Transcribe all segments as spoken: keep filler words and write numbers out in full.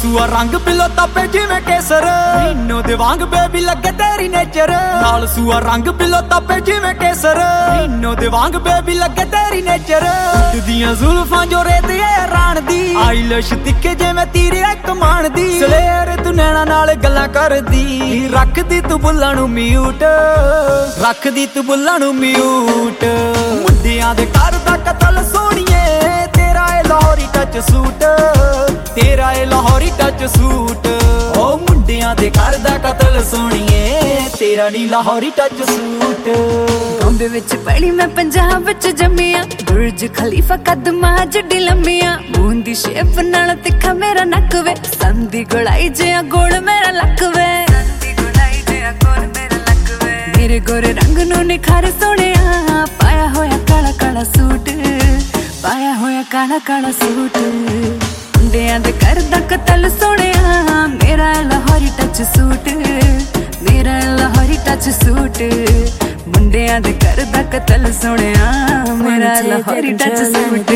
ਸੂਆ ਰੰਗ ਪਿਲੋ ਤਾਪੇ ਜਿਵੇਂ ਕੇਸਰ ਰੀਨੋ ਦੇ ਵਾਂਗ ਬੇਬੀ ਲੱਗੇ ਤੇਰੀ ਨੇਚਰ ਨਾਲ ਸੂਆ ਰੰਗ ਪਿਲੋ ਤਾਪੇ ਜਿਵੇਂ ਕੇਸਰ ਰੀਨੋ ਦੇ ਵਾਂਗ ਬੇਬੀ ਲੱਗੇ ਤੇਰੀ ਨੇਚਰ ਉੱਡਦੀਆਂ ਜ਼ੁਲਫਾਂ ਜੋ ਰੇਤੇ ਰਾਣ ਦੀ ਆਈਲੈਸ਼ ਤਿੱਖੇ ਜਿਵੇਂ ਤੀਰੇ ਕਮਾਨ ਦੀ ਸਲੇਰ ਤੂੰ ਨੈਣਾ ਨਾਲ ਗੱਲਾਂ ਕਰਦੀ ਰੱਖਦੀ ਤੂੰ ਬੁੱਲਾਂ ਨੂੰ ਮਿਊਟ ਰੱਖਦੀ ਤੂੰ ਬੁੱਲਾਂ ਨੂੰ ਮਿਊਟ ਮੁੰਡਿਆਂ ਦੇ ਘਰ ਦਾ ਕਤਲ ਸੋਹਣੀਏ ਤੇਰਾ ਏ ਲਾਹੌਰੀ ਟੱਚ ਸੂਟ ਤੇਰਾ ਏ ਲਾਹੌਰੀ ਟੱਚ ਸੂਟ ਓ ਮੁੰਡਿਆਂ ਦੇ ਘਰ ਦਾ ਕਤਲ ਸੋਹਣੀਏ ਤੇਰਾ ਨੀ ਲਾਹੌਰੀ ਟੱਚ ਸੂਟ ਬੰਬੇ ਵਿੱਚ ਪੜੀ ਮੈਂ ਪੰਜਾਬ ਵਿੱਚ ਜੰਮੀਆਂ ਬੁਰਜ ਖਲੀਫਾ ਕਦਮਾਂ ਜੱਡੀ ਲੰਮੀਆਂ ਮੂੰਹ ਦੀ ਸ਼ੇਪ ਨਾਲ ਤਿੱਖਾ ਮੇਰਾ ਨੱਕ ਵੇ ਸੰਦੀ ਗੁਲਾਈ ਜਿਹਾ ਗੋਲ ਮੇਰਾ ਲੱਕ ਵੇ ਸੰਦੀ ਗੁਲਾਈ ਜਿਹਾ ਗੋਲ ਮੇਰਾ ਲੱਕ ਵੇ ਮੇਰੇ ਗੋਰੇ ਰੰਗ ਨੂੰ ਨਿਖਾਰ ਸੋਹਣਿਆ ਪਾਇਆ ਹੋਇਆ ਕਾਲਾ ਕਾਲਾ ਸੂਟ ਪਾਇਆ ਹੋਇਆ ਕਾਲਾ ਕਾਲਾ ਸੂਟ ਮੁੰਡਿਆਂ ਦੇ ਘਰ ਦਾ ਕਤਲ ਸੋਹਣਿਆ ਮੇਰਾ ਲਾਹੌਰੀ ਟੱਚ ਸੂਟ ਮੇਰਾ ਲਾਹੌਰੀ ਟੱਚ ਸੂਟ ਮੁੰਡਿਆਂ ਦੇ ਘਰ ਦਾ ਕਤਲ ਸੋਹਣਿਆ ਮੇਰਾ ਲਾਹੌਰੀ ਟੱਚ ਸੂਟ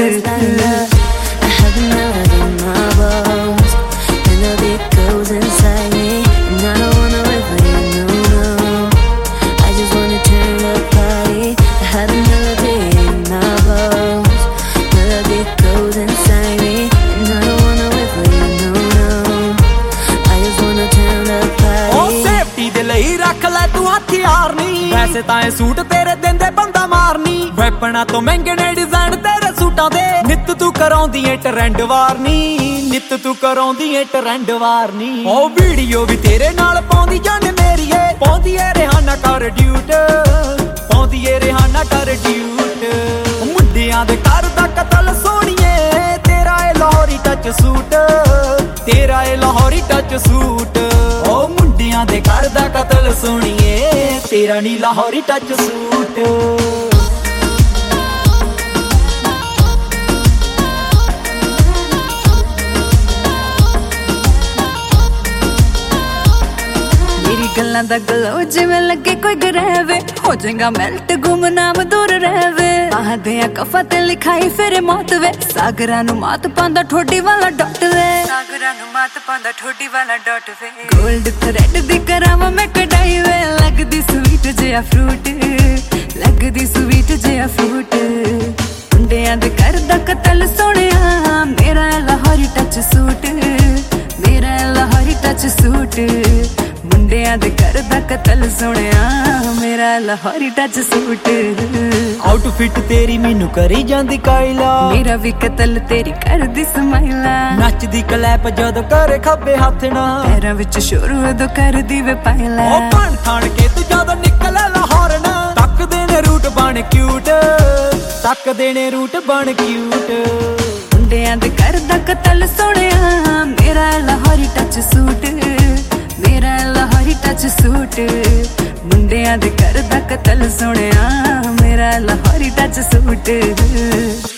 ਵੈਸੇ ਤਾਂ ਇਹ ਸੂਟ ਤੇਰੇ ਦਿੰਦੇ ਬੰਦਾ ਮਾਰਨੀ ਵੈਪਣਾ ਤੋਂ ਮਹਿੰਗੇ ਨੇ ਡਿਜ਼ਾਈਨ ਤੇਰੇ ਸੂਟਾਂ ਦੇ ਨਿੱਤ ਤੂੰ ਕਰਾਉਂਦੀ ਏ ਟਰੈਂਡ ਵਾਰਨੀ ਨਿੱਤ ਤੂੰ ਕਰਾਉਂਦੀ ਏ ਟਰੈਂਡ ਵਾਰਨੀ ਉਹ ਵੀਡੀਓ ਵੀ ਤੇਰੇ ਨਾਲ ਪਾਉਂਦੀ ਜਾਨ ਮੇਰੀਏ ਪਾਉਂਦੀ ਏ ਰਿਹਾਨਾ ਕਰ ਡਿਊਟ ਪਾਉਂਦੀ ਏ ਰਿਹਾਨਾ ਕਰ ਡਿਊਟ ਮੁੰਡਿਆਂ ਦੇ ਘਰ ਦਾ ਕਤਲ ਸੋਹਣੀਏ ਤੇਰਾ ਏ ਲਾਹੌਰੀ ਟੱਚ ਸੂਟ ਤੇਰਾ ਏ ਲਾਹੌਰੀ ਟੱਚ ਸੂਟ ਉਹ ਮੁੰਡਿਆਂ ਦੇ ਘਰ ਦਾ ਕਤਲ ਸੋਹਣੀਏ ਤੇਰਾ ਨੀ ਲਾਹੌਰੀ ਟੱਚ ਸੂਟ ਮੇਰੀ ਗੱਲਾਂ ਦਾ ਗਲੋ ਜਿਵੇਂ ਲੱਗੇ ਕੋਈ ਗਰੇਵੇ ਹੋ ਜਾਏਗਾ ਮੈਲਟ ਗੁਮਨਾਮ ਦੂਰ ਰਹਿਵੇ ਬਾਹਦੇ ਆ ਕਫਾ ਤੇ ਲਿਖਾਈ ਫਿਰ ਮੌਤ ਵੇ ਸਾਗਰਾਂ ਨੂੰ ਮਾਤ ਪਾਉਂਦਾ ਠੋਡੀ ਵਾਲਾ ਡਾਟ ਵੇ ਸਾਗਰਾਂ ਨੂੰ ਮਾਤ ਪਾਉਂਦਾ ਠੋਡੀ ਵਾਲਾ ਡਾਟ ਵੇ ਗੋਲਡ ਥਰੈਡ ਦੀ ਕਰਾਵਾਂ ਮੈਂ ਕਢਾਈ ਵੇ ਲੱਗਦੀ ਸਵੀਟ ਜਿਹਾ ਫਰੂਟ ਲੱਗਦੀ ਸਵੀਟ ਜਿਹਾ ਫਰੂਟ ਮੁੰਡਿਆਂ ਦੇ ਘਰ ਦਾ ਕਤਲ ਸੋਹਣਿਆ ਮੇਰਾ ਲਾਹੌਰੀ ਟੱਚ ਸੂਟ ਮੇਰਾ ਲਾਹੌਰੀ ਟੱਚ ਸੂਟ ਮੁੰਡਿਆਂ ਦੇ ਘਰ ਦਾ ਕਤਲ ਸੋਹਣਿਆ ਮੇਰਾ ਲਾਹੌਰੀ ਟੱਚ ਸੂਟ ਆਊਟਫਿਟ ਤੇਰੀ ਮੈਨੂੰ ਕਰੀ ਜਾਂਦੀ ਕਾਇਲਾ ਮੇਰਾ ਵੀ ਕਤਲ ਤੇਰੀ ਕਰਦੀ ਸਮਾਈਲਾ ਨੱਚਦੀ ਕਲੈਪ ਜਦੋਂ ਕਰੇ ਖੱਬੇ ਹੱਥ ਨਾਲ ਪੈਰਾਂ ਵਿੱਚ ਸ਼ੋਰ ਉਦੋਂ ਕਰਦੀ ਵੇ ਪਾਇਲਾ ਉਹ ਬਣ ਥਾਣ ਕੇ ਤੂੰ ਜਦੋਂ ਨਿਕਲੇ ਲਾਹੌਰ ਨਾ ਤੱਕਦੇ ਨੇ ਰੂਟ ਬਣ ਕਿਊਟ ਤੱਕਦੇ ਨੇ ਰੂਟ ਬਣ ਕਿਊਟ ਮੁੰਡਿਆਂ ਦੇ ਘਰ ਦਾ ਕਤਲ ਸੋਹਣਿਆ ਮੇਰਾ ਲਾਹੌਰੀ ਟੱਚ ਸੂਟ ਮੇਰਾ ਲਾਹੌਰੀ ਟੱਚ ਸੂਟ ਮੁੰਡਿਆਂ ਦੇ ਘਰ ਦਾ ਕਤਲ ਸੋਹਣਿਆ ਮੇਰਾ ਲਾਹੌਰੀ ਟੱਚ ਸੂਟ